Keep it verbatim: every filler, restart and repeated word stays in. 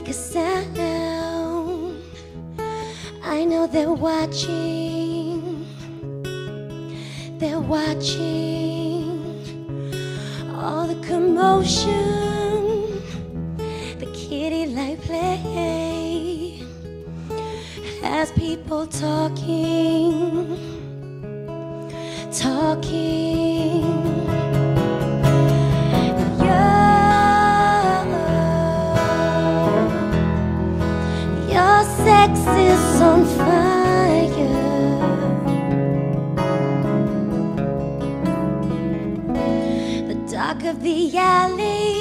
make a sound. I know they're watching, they're watching all the commotion, the kitty light play, has people talking, talking. Your sex is on fire. The dark of the alley